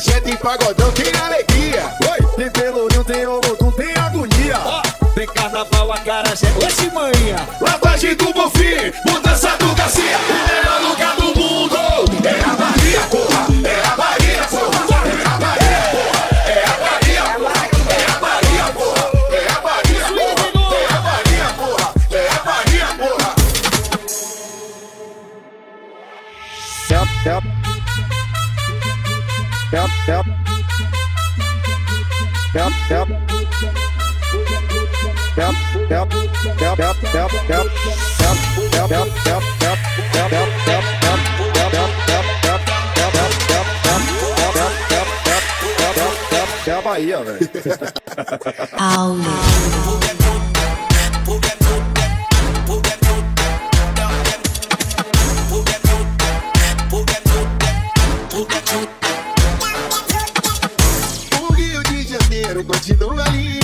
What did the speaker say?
axé, tem pagodão, tem alegria. Oi, tem pelourinho, tem olodum, tem agonia. Tem carnaval, acarajé, oxe manhã. Lavagem do Bonfim, mudança do Garcia. O melhor lugar do mundo é a Bahia, porra. É a Bahia, porra. É a Bahia, porra. É a Bahia, porra. É a Bahia, porra. É a Bahia, porra. É a Bahia, porra. É a Bahia, porra. Yep, yep. Yep, yep. Yep, yep. Yep, yep, yep, yep, yep, yep, yep, yep, yep, yep, yep, yep, yep, é a Bahia, velho. O Rio de Janeiro continua lindo.